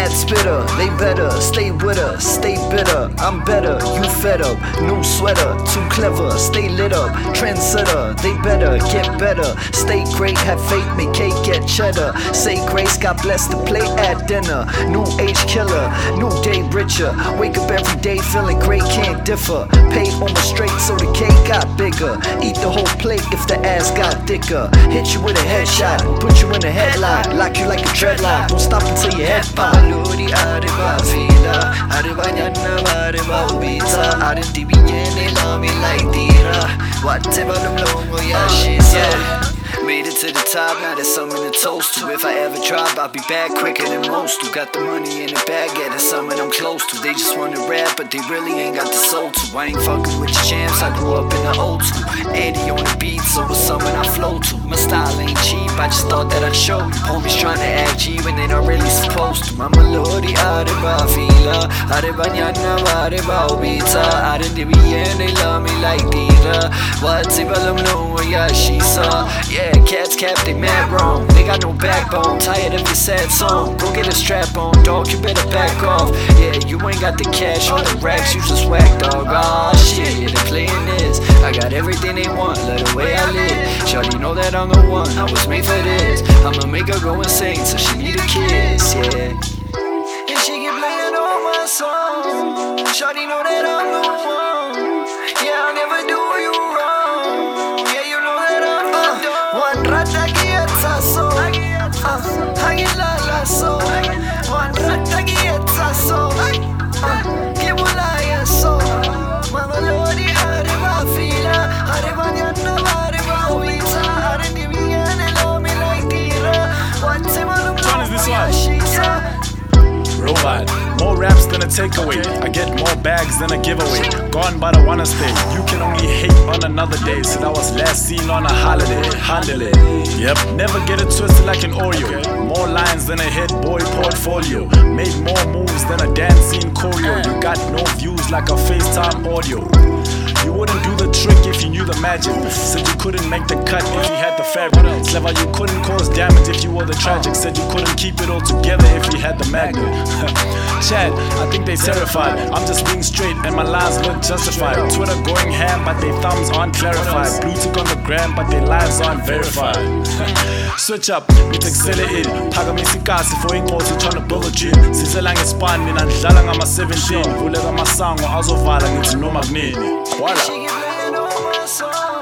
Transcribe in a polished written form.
mad spitter, they better stay with her, stay bitter. I'm better, you fed up. New sweater, too clever, stay lit up. Trendsetter, they better get better. Stay great, have faith, make cake, get cheddar. Say grace, God bless the plate at dinner. New age killer, new day richer. Wake up every day feeling great, can't differ. Paid almost straight so the cake got bigger. Eat the whole plate if the ass got thicker. Hit you with a headshot, put you in a headlock. Lock you like a dreadlock, don't stop until your head pop. Maluri areba fila, areba nyanna areba ubita. Arinti biyene lami like tira. Whatever the longo ya she's Made it to the top, now there's something to toast to. If I ever drop, I'll be back quicker than most who got the money in the bag, yeah, that's something I'm close to. They just wanna rap, but they really ain't got the soul to. I ain't fucking with your champs, I grew up in the old school. Eddie on the beat, so it's something I flow to. My style ain't cheap, I just thought that I'd show you. Homies trying to act G when they not really supposed to. Mama Lodi, areba fila, areba nyanna, areba ubita. Arinti biyene they love me like tira. Whatever them know, yeah, she saw. Yeah, cats cap, they mad wrong. They got no backbone, tired of your sad song. Go get a strap on, dog, you better back off. Yeah, you ain't got the cash on the racks, you just whack, dog. Aw, shit, yeah, they playing this. I got everything they want, love the way I live. Shawty know that I'm the one, I was made for this. I'ma make her go insane, so she need a kiss, yeah. And she keep playing all my songs. Shawty know that I'm the one. Yeah, I'll never do you wrong. Yeah, you know that I'm the dog. One rata kieta so, hagila la so. One rata kieta so, kibulaya so. Mama Lodi areba fila, areba nyanna, areba ubita. Arinti biyene love me like tira. Whatever the Which one is this one? Robot. More raps than a takeaway. I get more bags than a giveaway. Gone but I wanna stay. You can only hate on another day. So that was last seen on a holiday. Handle it. Yep, never get it twisted like an Oreo. More lines than a hit boy portfolio. Made more moves than a dance scene choreo. You got no views like a FaceTime audio. You wouldn't do the trick if you knew the magic. Said you couldn't make the cut if you had the fabric. Clever, you couldn't cause damage if you were the tragic. Said you couldn't keep it all together if you had the magnet. Chad, I think they terrified. I'm just being straight and my lines look justified. Twitter going ham but their thumbs aren't clarified. Blue tick on the gram but their lives aren't verified. Switch up, ngithekisele in phakamisa ikasi for inkosi tryna build a dream. Sisela ngespani nandlala ngama-17. Vuleka amasango azovala ngithi noma kunini. She keep playing all my songs.